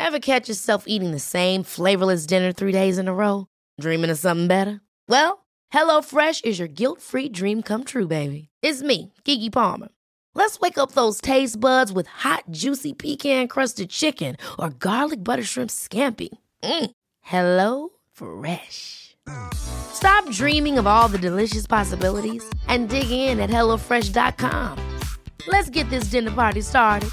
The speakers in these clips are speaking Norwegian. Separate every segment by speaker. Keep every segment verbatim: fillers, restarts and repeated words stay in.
Speaker 1: Ever catch yourself eating the same flavorless dinner three days in a row? Dreaming of something better? Well, HelloFresh is your guilt-free dream come true, baby. It's me, Keke Palmer. Let's wake up those taste buds with hot, juicy pecan-crusted chicken or garlic butter shrimp scampi. Mm. Hello Fresh. Stop dreaming of all the delicious possibilities and dig in at hello fresh dot com. Let's get this dinner party started.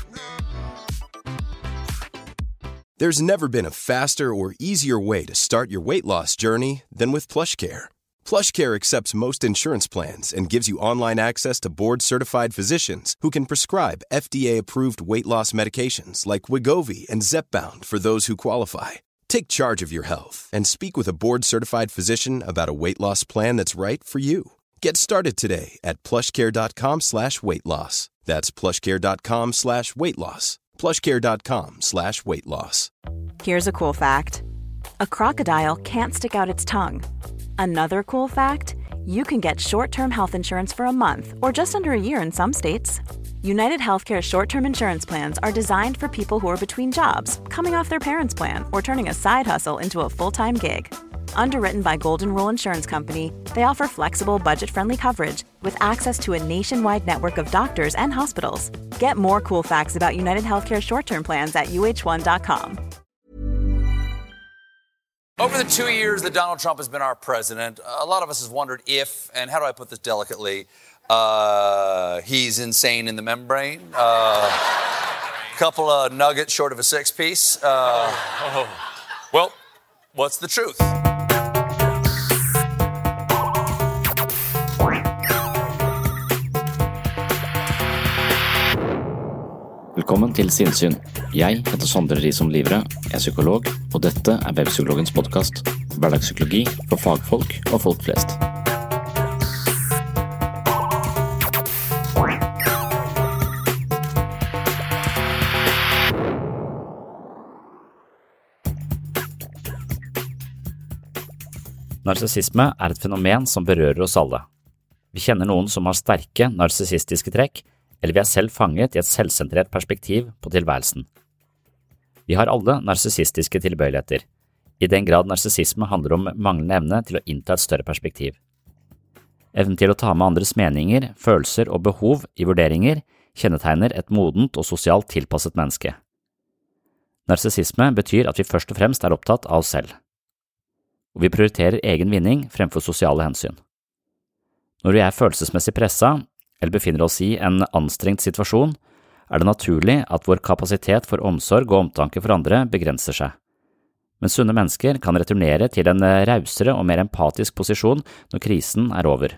Speaker 2: There's never been a faster or easier way to start your weight loss journey than with PlushCare. PlushCare accepts most insurance plans and gives you online access to board-certified physicians who can prescribe F D A-approved weight loss medications like Wegovy and Zepbound for those who qualify. Take charge of your health and speak with a board-certified physician about a weight loss plan that's right for you. Get started today at plushcare.com slash weight loss. That's plushcare.com slash weight loss. plushcare.com slash weight loss.
Speaker 3: Here's a cool fact. A crocodile can't stick out its tongue. Another cool fact, you can get short-term health insurance for a month or just under a year in some states. United Healthcare short-term insurance plans are designed for people who are between jobs, coming off their parents' plan, or turning a side hustle into a full-time gig. Underwritten by Golden Rule Insurance Company, they offer flexible, budget-friendly coverage with access to a nationwide network of doctors and hospitals. Get more cool facts about United Healthcare short-term plans at U H one dot com.
Speaker 4: Over the two years that Donald Trump has been our president, a lot of us have wondered if, and how do I put this delicately, uh, he's insane in the membrane. A uh, couple of nuggets short of a six-piece. Uh, oh. Well, what's the truth?
Speaker 5: Velkommen til Sinnsyn. Jeg heter Sondre Risom Livre, jeg er psykolog, og dette er Webpsykologens podcast. Hverdagspsykologi for fagfolk og folk flest. Narsissisme er et fenomen som berører oss alle. Vi kjenner noen som har sterke narsissistiske trekk, eller vi er selv fanget i et selvsentrert perspektiv på tilværelsen. Vi har alle narsissistiske tilbøyeligheter, i den grad narsissisme handler om manglende evne til å innta et større perspektiv. Evnen til å ta med andres meninger, følelser og behov i vurderinger kjennetegner et modent og sosialt tilpasset menneske. Narsissisme betyr at vi først og fremst er opptatt av oss selv, og vi prioriterer egen vinning fremfor sosiale hensyn. Når vi er følelsesmessig presset, eller befinner oss i en anstrengt situasjon, er det naturlig at vår kapasitet for omsorg og omtanke for andre begrenser seg. Men sunne mennesker kan returnere til en rausere og mer empatisk posisjon når krisen er over.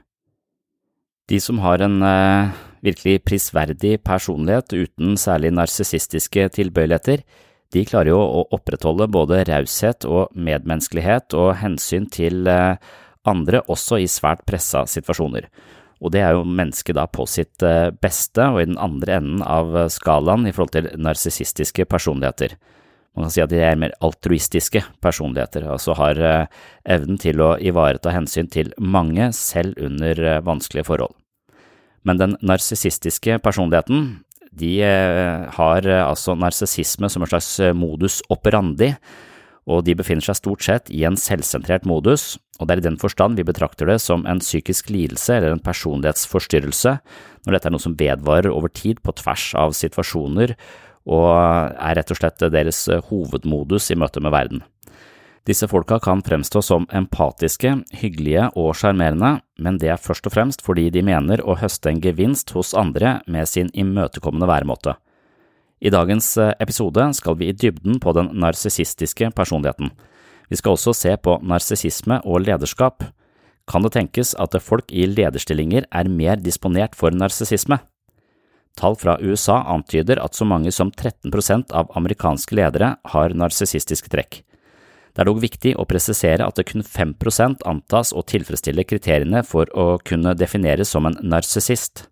Speaker 5: De som har en uh, virkelig prisverdig personlighet uten særlig narsissistiske tilbøyeligheter, de klarer jo å opprettholde både raushet og medmenneskelighet og hensyn til uh, andre også i svært presset situasjoner. Og det er jo mennesket da på sitt beste og i den andre enden av skalaen i forhold til narsissistiske personligheter. Man kan si at de er mer altruistiske personligheter, altså har evnen til å ivareta hensyn til mange selv under vanskelige forhold. Men den narsissistiske personligheten, de har altså narsissisme som en slags modus operandi, og de befinner seg stort sett i en selvsentrert modus, og det er i den forstand vi betrakter det som en psykisk lidelse eller en personlighetsforstyrrelse, når dette er noe som vedvarer over tid på tvers av situasjoner, og er rett og slett deres hovedmodus i møte med verden. Disse folka kan fremstå som empatiske, hyggelige og charmerende, men det er først og fremst fordi de mener å høste en gevinst hos andre med sin imøtekommende væremåte. I dagens episode skal vi i dybden på den narsissistiske personligheten. Vi skal også se på narsissisme og lederskap. Kan det tenkes at folk i lederstillinger er mer disponert for narsissisme? Tall fra U S A antyder at så mange som tretten prosent av amerikanske ledere har narsissistiske trekk. Det er dog viktig å presisere at det kun fem prosent antas å tilfredsstille kriteriene for å kunne defineres som en narsissist.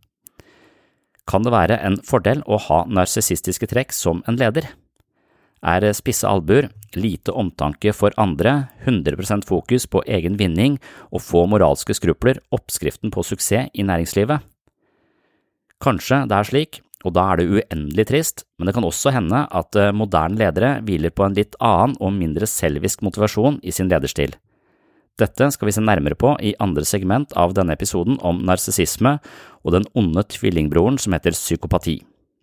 Speaker 5: Kan det være en fordel å ha narsissistiske trekk som en leder? Er spisse albuer, lite omtanke for andre, hundre prosent fokus på egen vinning og få moralske skrupler oppskriften på suksess i næringslivet? Kanskje det er slik, og da er det uendelig trist, men det kan også hende at moderne ledere hviler på en litt annen og mindre selvisk motivasjon i sin lederstil. Dette skal vi se nærmere på i andre segment av denne episoden om narsissisme og den onde tvillingbroren som heter psykopati.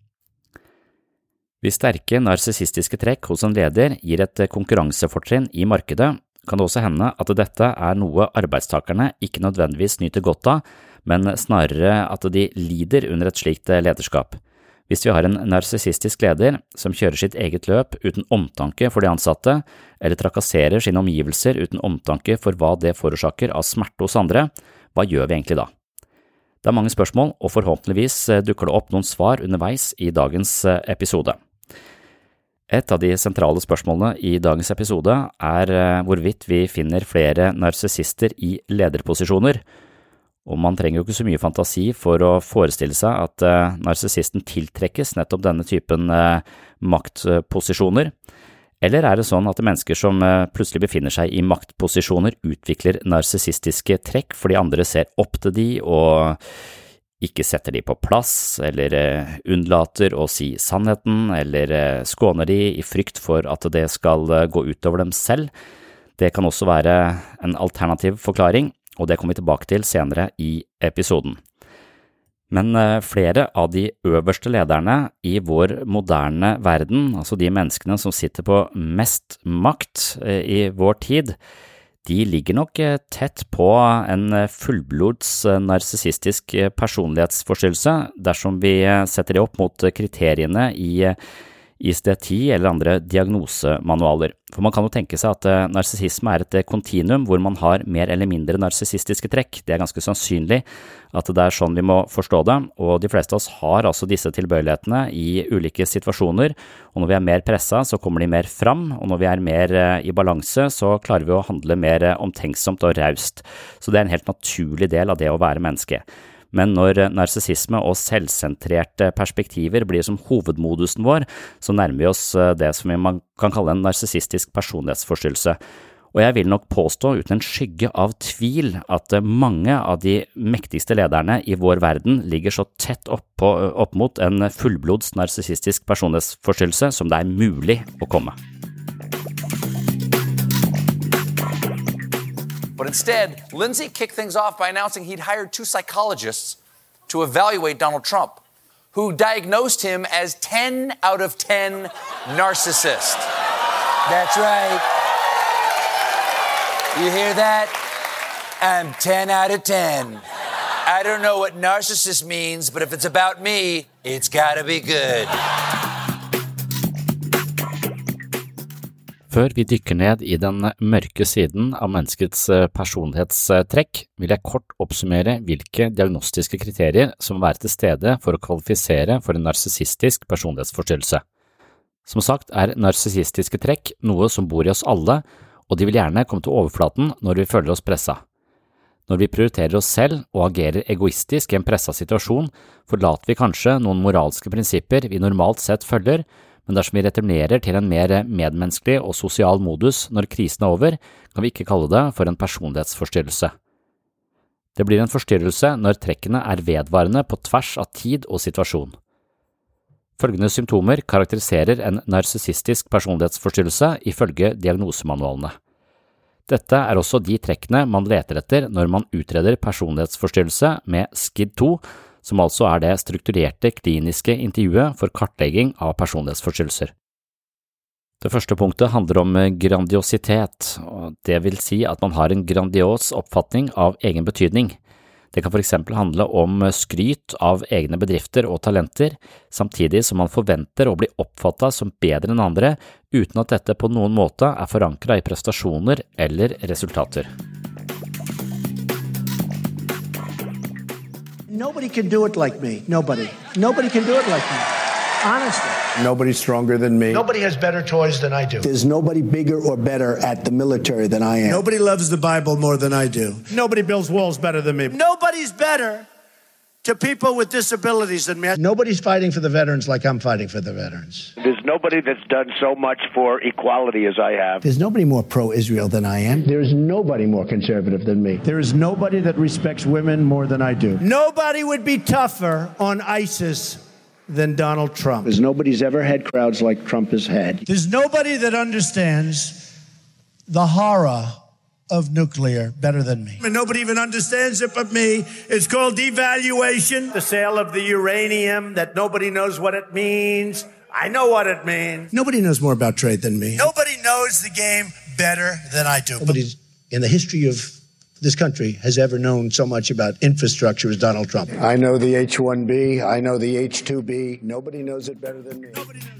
Speaker 5: Hvis sterke narsissistiske trekk hos en leder gir et konkurransefortrinn i markedet, kan det også hende at dette er noe arbeidstakerne ikke nødvendigvis nyter godt av, men snarere at de lider under et slikt lederskap. Hvis vi har en narsissistisk leder som kjører sitt eget løp uten omtanke for de ansatte, eller trakasserer sine omgivelser uten omtanke for hva det forårsaker av smerte hos andre, hva gjør vi egentlig da? Det er mange spørsmål, og forhåpentligvis dukker det opp noen svar underveis i dagens episode. Et av de sentrale spørsmålene i dagens episode er hvorvidt vi finner flere narsissister i lederposisjoner, og man trenger jo ikke så mye fantasi for å forestille seg at uh, narsissisten tiltrekkes nettopp denne typen uh, maktposisjoner. Eller er det sånn at mennesker som uh, plutselig befinner seg i maktposisjoner utvikler narsissistiske trekk fordi andre ser opp til de og ikke setter de på plass, eller uh, unnlater å si sannheten, eller uh, skåner de i frykt for at det skal uh, gå utover dem selv? Det kan også være en alternativ forklaring, og det kommer vi tilbake til senere i episoden. Men flere av de øverste lederne i vår moderne verden, altså de menneskene som sitter på mest makt i vår tid, de ligger nok tett på en fullblods narsissistisk personlighetsforstyrrelse dersom vi setter det opp mot kriteriene i I C D ti eller andre diagnosemanualer. For man kan jo tenke seg at narsissisme er et kontinuum hvor man har mer eller mindre narsissistiske trekk. Det er ganske sannsynlig at det er sånn vi må forstå det, og de fleste av oss har altså disse tilbøyelighetene i ulike situasjoner, og når vi er mer presset så kommer de mer fram, og når vi er mer i balanse så klarer vi å handle mer omtenksomt og raust. Så det er en helt naturlig del av det å være menneske. Men når narsissisme og selvsentrerte perspektiver blir som hovedmodusen vår, så nærmer vi oss det som man kan kalle en narsissistisk personlighetsforstyrrelse. Og jeg vil nok påstå uten en skygge av tvil at mange av de mektigste lederne i vår verden ligger så tett opp, på, opp mot en fullblods narsissistisk personlighetsforstyrrelse som det er mulig å komme.
Speaker 4: But instead, Lindsay kicked things off by announcing he'd hired two psychologists to evaluate Donald Trump, who diagnosed him as ten out of ten narcissist.
Speaker 6: That's right. You hear that? I'm ten out of ten. I don't know what narcissist means, but if it's about me, it's gotta be good.
Speaker 5: Før vi dykker ned i den mørke siden av menneskets personlighetstrekk, vil jeg kort oppsummere hvilke diagnostiske kriterier som må være til stede for å kvalifisere for en narsissistisk personlighetsforstyrrelse. Som sagt er narsissistiske trekk noe som bor i oss alle, og de vil gjerne komme til overflaten når vi føler oss presset. Når vi prioriterer oss selv og agerer egoistisk i en presset situasjon, forlater vi kanskje noen moralske prinsipper vi normalt sett følger, men dersom vi returnerer til en mer medmenneskelig og sosial modus når krisen er over, kan vi ikke kalle det for en personlighetsforstyrrelse. Det blir en forstyrrelse når trekkene er vedvarende på tvers av tid og situasjon. Følgende symptomer karakteriserer en narsissistisk personlighetsforstyrrelse ifølge diagnosemanualene. Dette er også de trekkene man leter etter når man utreder personlighetsforstyrrelse med S C I D to, som altså er det strukturerte kliniske intervjuet for kartlegging av personlighetsforstyrrelser. Det første punktet handler om grandiositet, og det vil si at man har en grandios oppfatning av egen betydning. Det kan for eksempel handle om skryt av egne bedrifter og talenter, samtidig som man forventer å bli oppfattet som bedre enn andre, uten at dette på noen måte er forankret i prestasjoner eller resultater.
Speaker 7: Nobody can do it like me. Nobody. Nobody can do it like me. Honestly.
Speaker 8: Nobody's stronger than me.
Speaker 7: Nobody has better toys than I do.
Speaker 8: There's nobody bigger or better at the military than I am.
Speaker 7: Nobody loves the Bible more than I do. Nobody builds walls better than me. Nobody's better to people with disabilities than me. Nobody's fighting for the veterans like I'm fighting for the veterans.
Speaker 9: There's nobody that's done so much for equality as I have.
Speaker 8: There's nobody more pro-Israel than I am.
Speaker 7: There's nobody more conservative than me. There is nobody that respects women more than I do. Nobody would be tougher on ISIS than Donald Trump.
Speaker 8: Because nobody's ever had crowds like Trump has had.
Speaker 7: There's nobody that understands the horror of nuclear better than me. And nobody even understands it but me. It's called devaluation. The sale of the uranium that nobody knows what it means. I know what it means. Nobody knows more about trade than me. Nobody knows the game better than I do. Nobody in the history of this country has ever known so much about infrastructure as Donald Trump.
Speaker 8: I know the H one B. I know the H two B. Nobody knows it better than me.
Speaker 7: Nobody knows.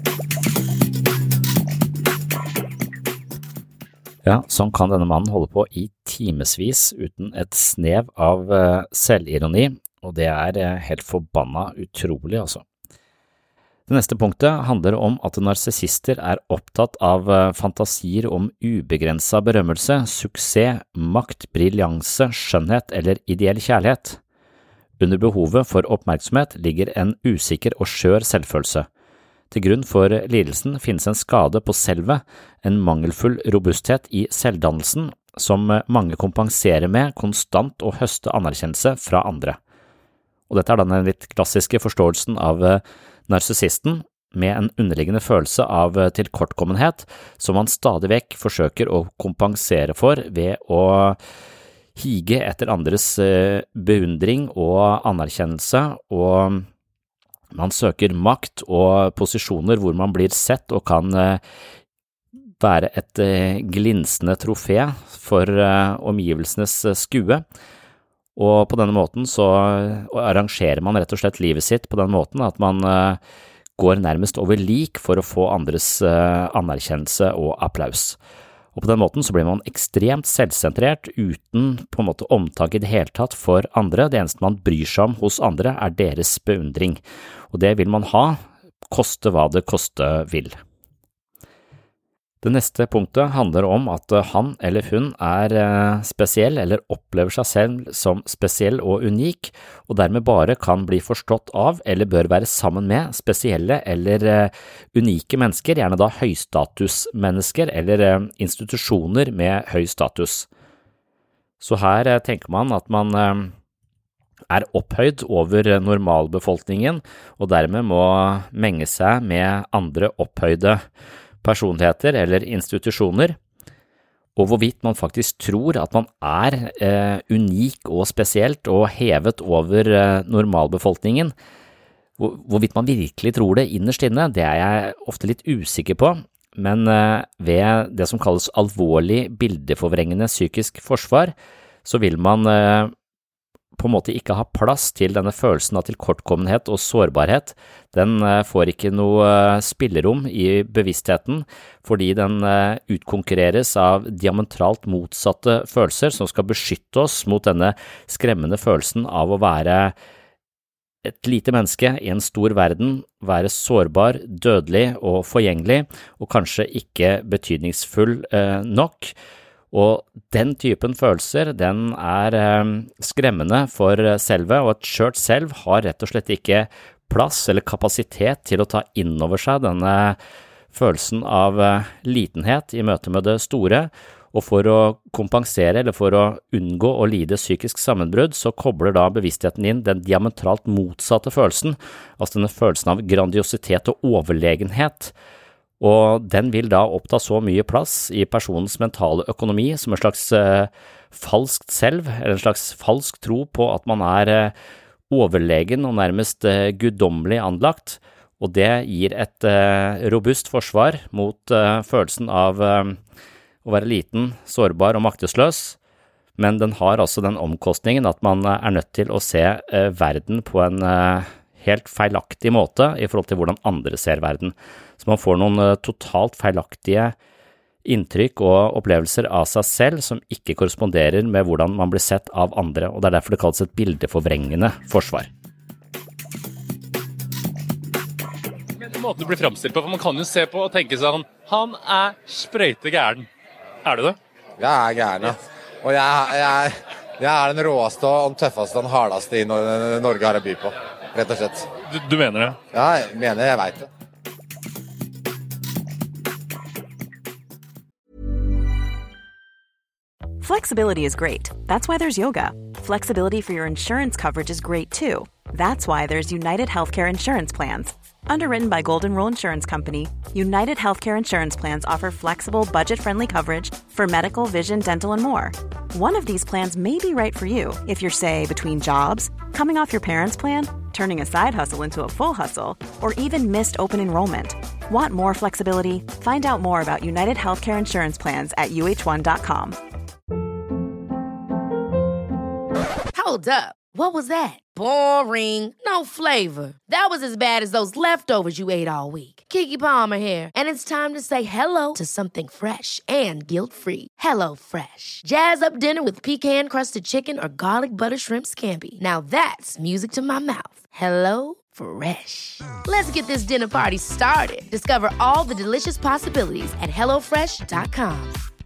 Speaker 5: Ja, sånn kan denne mannen holde på i timesvis uten et snev av uh, selvironi, og det er uh, helt forbanna utrolig, altså. Det neste punktet handler om at narsissister er opptatt av uh, fantasier om ubegrenset berømmelse, suksess, makt, briljanse, skjønnhet eller ideell kjærlighet. Under behovet for oppmerksomhet ligger en usikker og skjør selvfølelse. Til grunn for lidelsen finnes en skade på selvet, en mangelfull robusthet i selvdannelsen, som mange kompenserer med konstant å høste anerkjennelse fra andre. Og dette er den litt klassiske forståelsen av narsissisten, med en underliggende følelse av tilkortkommenhet, som man stadig vekk forsøker å kompensere for ved å hige etter andres beundring og anerkjennelse, og man søker makt og posisjoner hvor man blir sett og kan være et glinsende trofé for omgivelsenes skue. Og på denne måten så arrangerer man rett og slett livet sitt på den måten at man går nærmest over lik for å få andres anerkjennelse og applaus. Og på den måten så blir man ekstremt selvsentrert uten på en måte omtak i det hele tatt for andre. Det eneste man bryr seg om hos andre er deres beundring. Og det vil man ha, koste hva det koste vil. Det neste punktet handler om at han eller hun er spesiell eller opplever seg selv som spesiell og unik, og dermed bare kan bli forstått av eller bør være sammen med spesielle eller unike mennesker, gjerne da høystatusmennesker eller institusjoner med høy status. Så her tenker man at man er opphøyd over normalbefolkningen, og dermed må menge seg med andre opphøyde personligheter eller institusjoner, og hvorvidt man faktisk tror at man er eh, unik og spesielt og hevet over eh, normalbefolkningen, Hvor, hvorvidt man virkelig tror det innerst inne, det er jeg ofte litt usikker på, men eh, ved det som kalles alvorlig bildeforvrengende psykisk forsvar, så vil man eh, på en måte ikke ha plass til denne følelsen av tilkortkommenhet og sårbarhet. Den får ikke noe spillerom i bevisstheten, fordi den utkonkurreres av diametralt motsatte følelser som skal beskytte oss mot denne skremmende følelsen av å være et lite menneske i en stor verden, være sårbar, dødelig og forgjengelig, og kanskje ikke betydningsfull eh, nok. Og den typen følelser, den er eh, skremmende for selve, og et skjørt selv har rett og slett ikke plass eller kapasitet til å ta inn over seg denne følelsen av eh, litenhet i møte med det store, og for å kompensere eller for å unngå å lide psykisk sammenbrudd, så kobler da bevisstheten inn den diametralt motsatte følelsen, altså denne følelsen av grandiositet og overlegenhet, og den vil da oppta så mye plass i personens mentale økonomi som en slags eh, falskt selv, eller en slags falsk tro på at man er eh, overlegen og nærmest eh, guddommelig anlagt, og det gir et eh, robust forsvar mot eh, følelsen av eh, å være liten, sårbar og maktesløs, men den har altså den omkostningen at man er nødt til å se eh, verden på en eh, helt feilaktig måte i forhold til hvordan andre ser verden. Så man får noen uh, totalt feilaktige inntrykk og opplevelser av seg selv som ikke korresponderer med hvordan man blir sett av andre, og det er derfor det kalles et bildeforvrengende forsvar.
Speaker 10: Men måten du blir fremstilt på, for man kan jo se på og tenke sånn, han er sprøyte gæren. Er du det?
Speaker 11: Jeg er gæren, ja. Og jeg, jeg, jeg er den råeste og den tøffeste og den hardeste i Norge har å by på. Rett og slett.
Speaker 10: Du, du mener det?
Speaker 11: Ja, jeg mener jeg vet det.
Speaker 3: Flexibility is great. That's why there's yoga. Flexibility for your insurance coverage is great too. That's why there's United Healthcare Insurance Plans. Underwritten by Golden Rule Insurance Company, United Healthcare Insurance Plans offer flexible, budget-friendly coverage for medical, vision, dental, and more. One of these plans may be right for you if you're, say, between jobs, coming off your parents' plan, turning a side hustle into a full hustle, or even missed open enrollment. Want more flexibility? Find out more about United Healthcare Insurance Plans at U H one dot com.
Speaker 1: Hold up. What was that? Boring. No flavor. That was as bad as those leftovers you ate all week. Keke Palmer here, and it's time to say hello to something fresh and guilt-free. Hello Fresh. Jazz up dinner with pecan-crusted chicken or garlic butter shrimp scampi. Now that's music to my mouth. Hello Fresh. Let's get this dinner party started. Discover all the delicious possibilities at hello fresh dot com.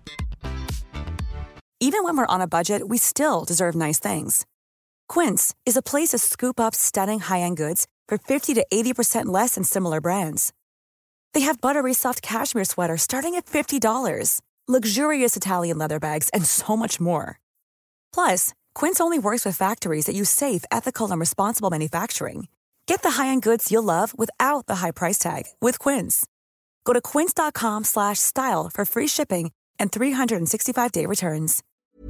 Speaker 12: Even when we're on a budget, we still deserve nice things. Quince is a place to scoop up stunning high-end goods for fifty to eighty percent less than similar brands. They have buttery soft cashmere sweaters starting at fifty dollars, luxurious Italian leather bags, and so much more. Plus, Quince only works with factories that use safe, ethical, and responsible manufacturing. Get the high-end goods you'll love without the high price tag with Quince. Go to quince.com slash style for free shipping and three sixty-five day returns.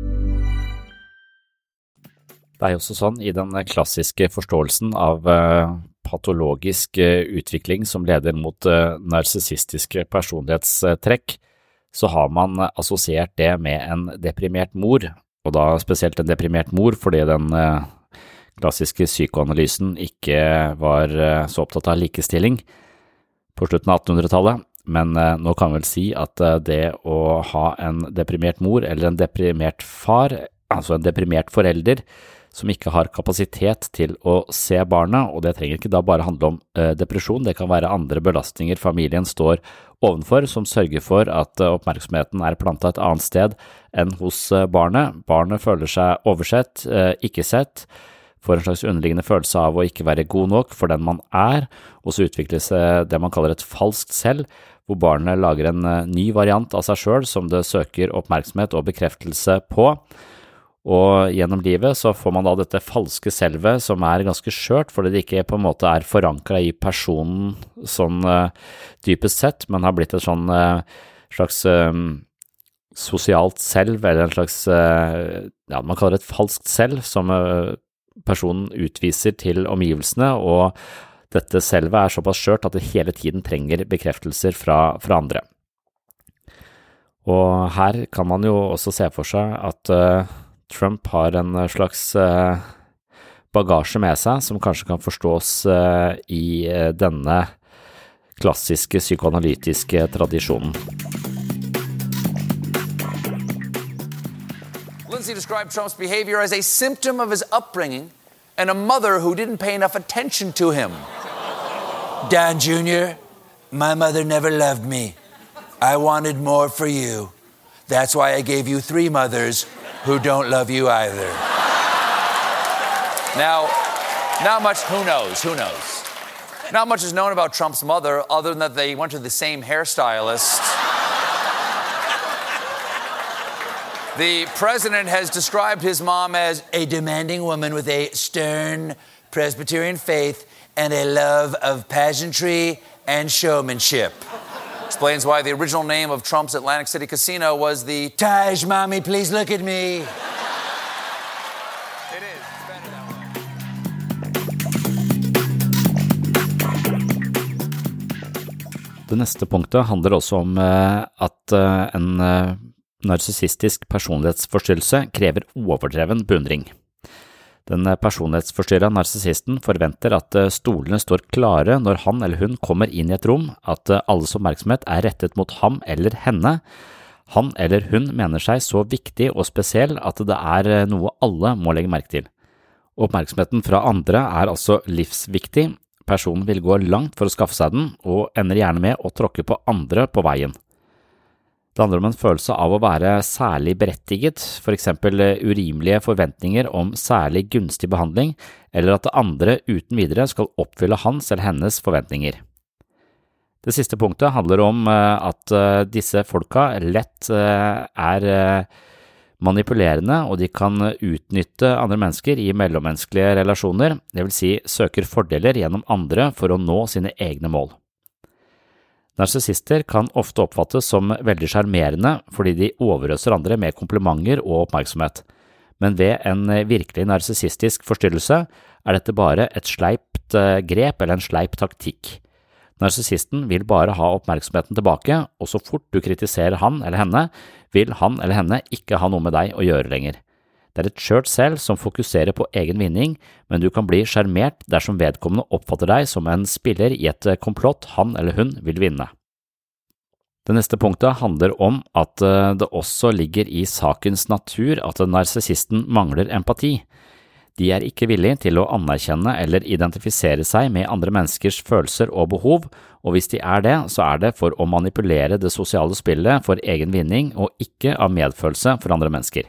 Speaker 5: Det er jo også sånn i den klassiske forståelsen av uh, patologisk uh, utvikling som leder mot uh, narsissistiske personlighetstrekk, så har man assosiert det med en deprimert mor, og da spesielt en deprimert mor fordi den uh, klassiske psykoanalysen ikke var uh, så opptatt av likestilling på slutten av attenhundretallet. Men uh, nå kan vi vel si at uh, det å ha en deprimert mor eller en deprimert far, altså en deprimert forelder, som ikke har kapasitet til å se barnet, og det trenger ikke da bare handle om eh, depresjon, det kan være andre belastninger familien står ovenfor, som sørger for at eh, oppmerksomheten er plantet et annet sted enn hos eh, barnet. Barnet føler seg oversett, eh, ikke sett, får en slags underliggende følelse av å ikke være god nok for den man er, og så utvikles eh, det man kaller et falskt selv, hvor barnet lager en eh, ny variant av seg selv som det søker oppmerksomhet og bekreftelse på. Og gjennom livet så får man da dette falske selvet som er ganske skjørt, fordi det ikke på en måte er forankret i personen sånn uh, dypest sett, men har blitt et sånn uh, slags uh, sosialt selv, eller en slags, uh, ja, man kaller det et falskt selv, som uh, personen utviser til omgivelsene, og dette selvet er såpass skjørt at det hele tiden trenger bekreftelser fra, fra andre. Og her kan man jo også se for seg at uh, Trump har en slags uh, bagasje med seg som kanskje kan forstås uh, i uh, denne klassiske psykoanalytiske tradisjonen.
Speaker 6: Lindsay described Trump's behavior as a symptom of his upbringing and a mother who didn't pay enough attention to him. Dan Junior, my mother never loved me. I wanted more for you. That's why I gave you three mothers who don't love you either.
Speaker 4: Now, not much, who knows, who knows? Not much is known about Trump's mother other than that they went to the same hairstylist. The president has described his mom as
Speaker 6: a demanding woman with a stern Presbyterian faith and a love of pageantry and showmanship.
Speaker 4: Explains why the original name of Trump's Atlantic City casino was the
Speaker 6: Taj, mommy, please look at me.
Speaker 4: It is. It's better that way.
Speaker 5: Det neste punktet handler også om uh, at uh, en uh, narsissistisk personlighetsforstyrrelse krever overdreven beundring. Den personlighetsforstyrrede narsissisten forventer at stolene står klare når han eller hun kommer inn i et rom, at alles oppmerksomhet er rettet mot ham eller henne. Han eller hun mener seg så viktig og spesiell at det er noe alle må legge merke til. Oppmerksomheten fra andre er altså livsviktig. Personen vil gå langt for å skaffe seg den, og ender gjerne med å tråkke på andre på veien. Det handler om en følelse av å være særlig berettiget, for eksempel urimelige forventninger om særlig gunstig behandling, eller at andre uten videre skal oppfylle hans eller hennes forventninger. Det siste punktet handler om at disse folka lett er manipulerende, og de kan utnytte andre mennesker i mellommenneskelige relasjoner, det vil si søker fordeler gjennom andre for å nå sine egne mål. Narsissister kan ofte oppfattes som veldig sjarmerende fordi de overøser andre med komplimenter og oppmerksomhet, men ved en virkelig narsissistisk forstyrrelse er dette bare et sleipt grep eller en sleip taktikk. Narsissisten vil bare ha oppmerksomheten tilbake, og så fort du kritiserer han eller henne, vil han eller henne ikke ha noe med deg å gjøre lenger. Det er et skjørt selv som fokuserer på egen vinning, men du kan bli sjarmert dersom vedkommende oppfatter deg som en spiller i et komplott han eller hun vil vinne. Det neste punktet handler om at det også ligger i sakens natur at narsissisten mangler empati. De er ikke villige til å anerkjenne eller identifisere seg med andre menneskers følelser og behov, og hvis de er det, så er det for å manipulere det sosiale spillet for egen vinning og ikke av medfølelse for andre mennesker.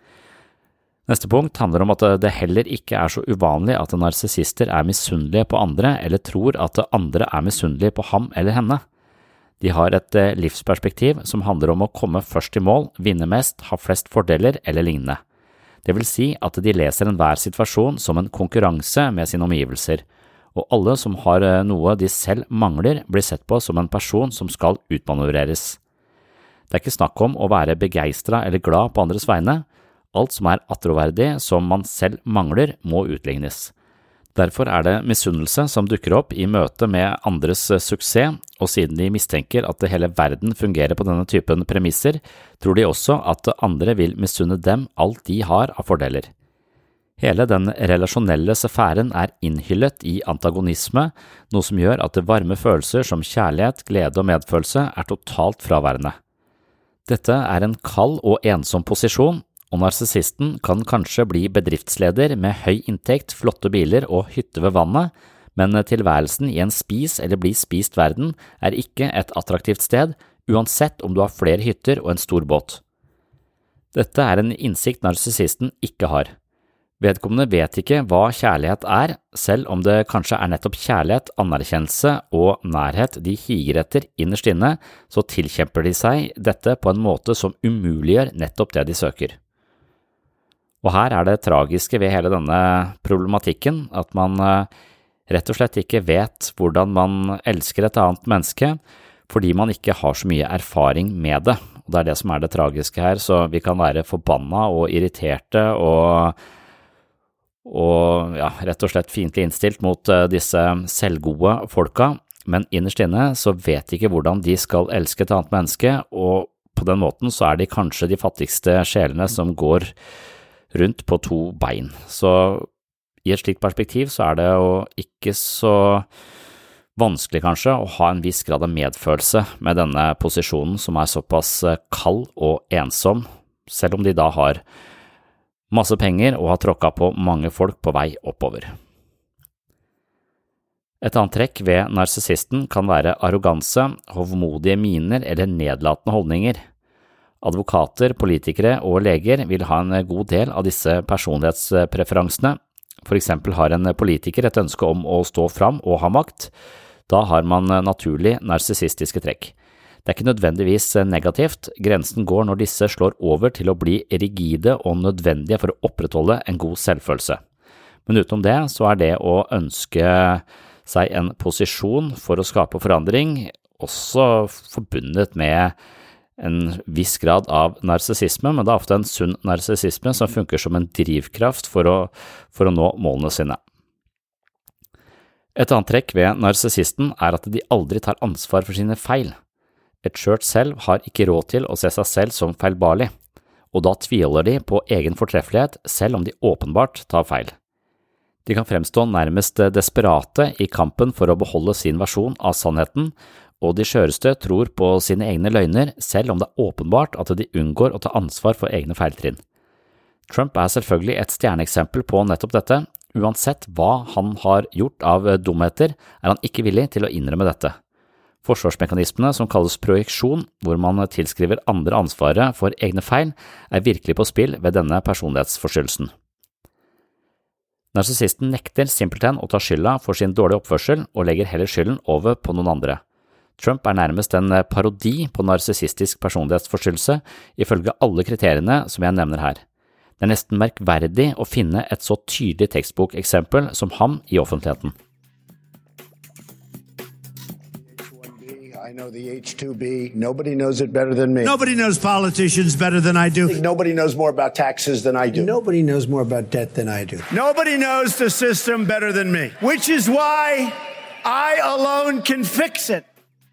Speaker 5: Neste punkt handler om at det heller ikke er så uvanlig at narsissister er misunnelige på andre eller tror at andre er misunnelige på ham eller henne. De har et livsperspektiv som handler om å komme først i mål, vinne mest, ha flest fordeler eller lignende. Det vil si at de leser enhver situasjon som en konkurranse med sine omgivelser, og alle som har noe de selv mangler blir sett på som en person som skal utmanøvreres. Det er ikke snakk om å være begeistret eller glad på andres vegne. Alt som er attråverdig som man selv mangler må utlignes. Derfor er det misunnelse som dukker opp i møte med andres suksess, og siden de mistenker at hele verden fungerer på denne typen premisser, tror de også at andre vil misunne dem alt de har av fordeler. Hele den relasjonelle sfæren er innhyllet i antagonisme, noe som gjør at varme følelser som kjærlighet, glede og medfølelse er totalt fraværende. Dette er en kald og ensom posisjon, og narsissisten kan kanskje bli bedriftsleder med høy inntekt, flotte biler og hytte ved vannet, men tilværelsen i en spis eller bli spist verden er ikke et attraktivt sted, uansett om du har flere hytter og en stor båt. Dette er en innsikt narsissisten ikke har. Vedkommende vet ikke hva kjærlighet er, selv om det kanskje er nettopp kjærlighet, anerkjennelse og nærhet de higer etter innerst inne, så tilkjemper de seg dette på en måte som umuliggjør nettopp det de søker. Og her er det tragiske ved hele denne problematikken, at man rett og slett ikke vet hvordan man elsker et annet menneske, fordi man ikke har så mye erfaring med det. Og det er det som er det tragiske her, så vi kan være forbanna og irriterte og, og ja, rett og slett fiendtlig innstilt mot disse selvgode folka, men innerst inne så vet de ikke hvordan de skal elske et annet menneske, og på den måten så er de kanskje de fattigste sjelene som går rundt på to bein. Så i et slikt perspektiv så er det jo ikke så vanskelig kanskje å ha en viss grad av medfølelse med denne posisjonen som er såpass kald og ensom, selv om de da har masse penger og har tråkket på mange folk på vei oppover. Et annet trekk ved narsissisten kan være arroganse, hovmodige miner eller nedlatende holdninger. Advokater, politikere og leger vil ha en god del av disse personlighetspreferansene. For eksempel har en politiker et ønske om å stå fram og ha makt. Da har man naturlig narsissistiske trekk. Det er ikke nødvendigvis negativt. Grensen går når disse slår over til å bli rigide og nødvendige for å opprettholde en god selvfølelse. Men utenom det så er det å ønske seg en posisjon for å skape forandring også forbundet med en viss grad av narsissisme, men det er ofte en sunn narsissisme som funker som en drivkraft for å, for å nå målene sine. Et annet trekk ved narsissisten er at de aldri tar ansvar for sine feil. Et skjørt selv har ikke råd til å se seg selv som feilbarlig, og da tviler de på egen fortreffelighet selv om de åpenbart tar feil. De kan fremstå nærmest desperate i kampen for å beholde sin versjon av sannheten, og de skjøreste tror på sine egne løgner, selv om det er åpenbart at de unngår å ta ansvar for egne feiltrinn. Trump er selvfølgelig et stjerneeksempel på nettopp dette. Uansett hva han har gjort av dumheter, er han ikke villig til å innrømme dette. Forsvarsmekanismene som kalles projeksjon, hvor man tilskriver andre ansvaret for egne feil, er virkelig på spill ved denne personlighetsforstyrrelsen. Narsissisten nekter simpelthen å ta skylda for sin dårlige oppførsel og legger heller skylden over på noen andre. Trump er nærmest en parodi på narsissistisk personlighetsforstyrrelse ifølge alle kriteriene som jeg nevner her. Det er nesten merkverdig å finne et så tydelig tekstbokeksempel som ham i offentligheten.
Speaker 8: I know the H two B. Nobody knows it better than me.
Speaker 7: Nobody knows politicians better than I do.
Speaker 8: Nobody knows more about taxes than I do.
Speaker 7: Nobody knows more about debt than I do. Nobody knows the system better than me, which is why I alone can fix it.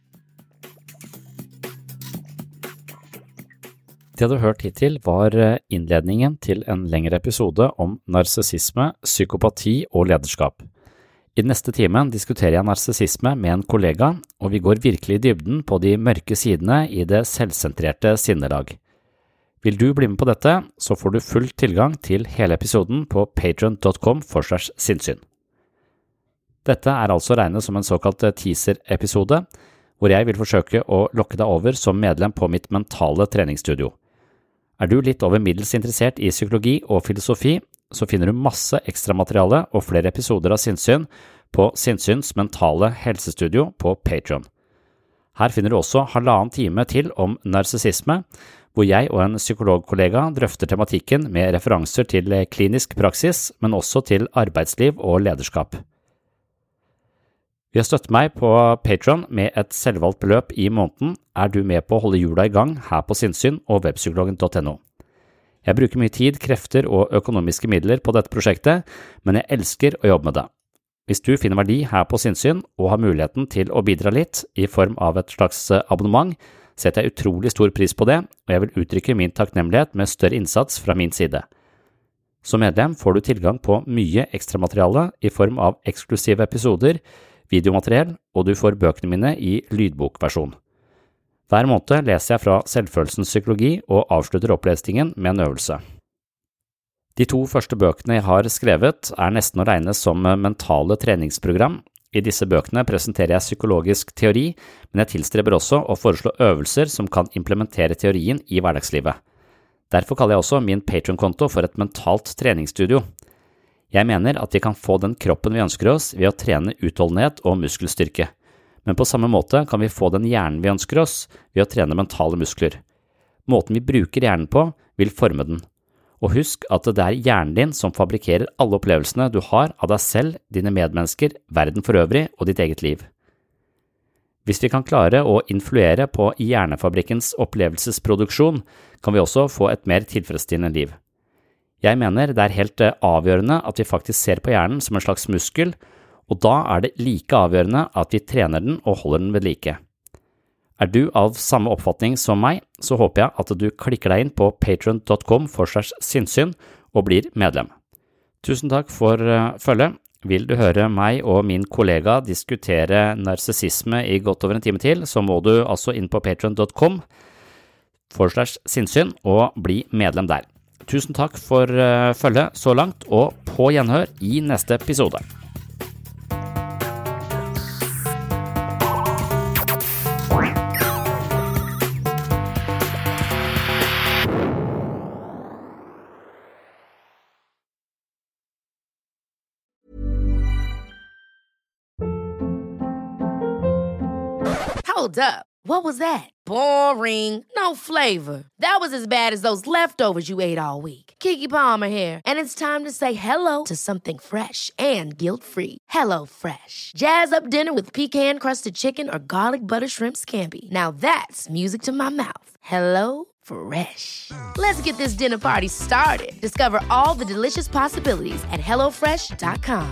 Speaker 5: Det du har hørt hittil var innledningen til en lengre episode om narsissisme, psykopati og lederskap. I neste timen diskuterer jeg narsissisme med en kollega, og vi går virkelig i dybden på de mørke sidene i det selvsentrerte sinnelag. Vil du bli med på dette, så får du full tilgang til hele episoden på patreon dot com slash sinnssyn. Dette er altså regnet som en såkalt teaser-episode, hvor jeg vil forsøke å lokke deg over som medlem på mitt mentale treningsstudio. Er du litt over middels interessert i psykologi og filosofi, så finner du masse ekstra materiale og flere episoder av Sinnssyn på Sinnsyns mentale helsestudio på Patreon. Her finner du også halvannen time til om narsissisme, hvor jeg og en psykologkollega drøfter tematikken med referanser til klinisk praksis, men også til arbeidsliv og lederskap. Ved å støtte meg på Patreon med et selvvalgt beløp i måneden, er du med på å holde hjula i gang her på Sinnssyn og webpsykologen dot no. Jeg bruker mye tid, krefter og økonomiske midler på dette prosjektet, men jeg elsker å jobbe med det. Hvis du finner verdi her på Sinnssyn og har muligheten til å bidra litt i form av et slags abonnement, setter jeg utrolig stor pris på det, og jeg vil uttrykke min takknemlighet med større innsats fra min side. Som medlem får du tilgang på mye ekstra materiale i form av eksklusive episoder, videomateriell, og du får bøkene mine i lydbokversjon. Hver måned leser jeg fra selvfølelsens psykologi og avslutter opplesningen med en øvelse. De to første bøkene jeg har skrevet er nesten å regne som mentale treningsprogram. I disse bøkene presenterer jeg psykologisk teori, men jeg tilstreber også å foreslå øvelser som kan implementere teorien i hverdagslivet. Derfor kaller jeg også min Patreon-konto for et mentalt treningsstudio. Jeg mener at vi kan få den kroppen vi ønsker oss ved å trene utholdenhet og muskelstyrke. Men på samme måte kan vi få den hjernen vi ønsker oss ved å trene mentale muskler. Måten vi bruker hjernen på vil forme den. Og husk at det er hjernen din som fabrikerer alle opplevelsene du har av deg selv, dine medmennesker, verden for øvrig og ditt eget liv. Hvis vi kan klare å influere på hjernefabrikkens opplevelsesproduksjon, kan vi også få et mer tilfredsstillende liv. Jeg mener det er helt avgjørende at vi faktisk ser på hjernen som en slags muskel, og da er det like avgjørende at vi trener den og holder den ved like. Er du av samme oppfatning som meg, så håper jeg at du klikker deg inn på patreon dot com slash sinnssyn og blir medlem. Tusen takk for følget. Vil du høre meg og min kollega diskutere narsissisme i godt over en time til, så må du altså inn på patreon dot com slash sinnssyn og bli medlem der. Tusen takk for uh, følget så langt, og på gjenhør i neste episode.
Speaker 1: Hold up. What was that? Boring. No flavor. That was as bad as those leftovers you ate all week. Keke Palmer here, and it's time to say hello to something fresh and guilt-free. Hello Fresh. Jazz up dinner with pecan-crusted chicken or garlic butter shrimp scampi. Now that's music to my mouth. Hello Fresh. Let's get this dinner party started. Discover all the delicious possibilities at hello fresh dot com.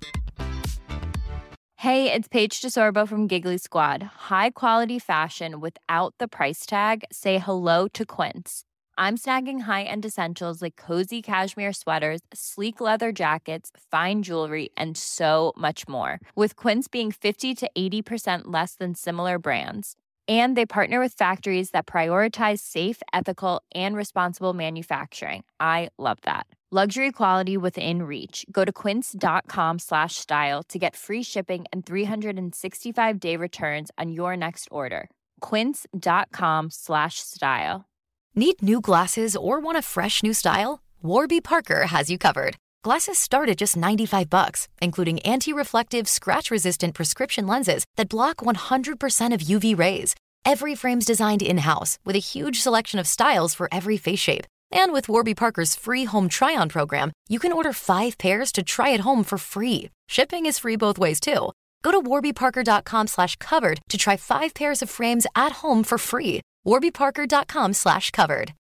Speaker 13: Hey, it's Paige DeSorbo from Giggly Squad. High quality fashion without the price tag. Say hello to Quince. I'm snagging high-end essentials like cozy cashmere sweaters, sleek leather jackets, fine jewelry, and so much more. With Quince being fifty to eighty percent less than similar brands. And they partner with factories that prioritize safe, ethical, and responsible manufacturing. I love that. Luxury quality within reach. Go to quince dot com slash style to get free shipping and three sixty-five day returns on your next order. quince dot com slash style.
Speaker 14: Need new glasses or want a fresh new style? Warby Parker has you covered. Glasses start at just ninety-five bucks, including anti-reflective, scratch-resistant prescription lenses that block one hundred percent of U V rays. Every frame's designed in-house with a huge selection of styles for every face shape. And with Warby Parker's free home try-on program, you can order five pairs to try at home for free. Shipping is free both ways, too. Go to warbyparker.com slash covered to try five pairs of frames at home for free. warbyparker.com slash covered.